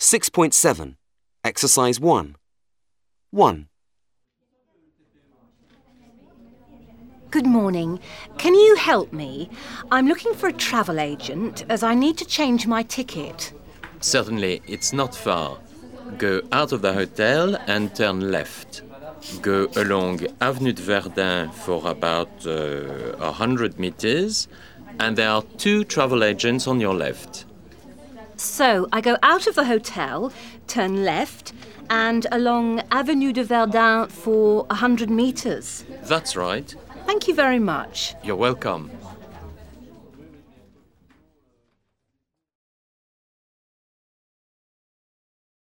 6.7. Exercise 1. 1. Good morning. Can you help me? I'm looking for a travel agent as I need to change my ticket. Certainly, it's not far. Go out of the hotel and turn left. Go along Avenue de Verdun for about 100 meters, and there are 2 travel agents on your left. So I go out of the hotel, turn left, and along Avenue de Verdun for 100 meters. That's right. Thank you very much. You're welcome.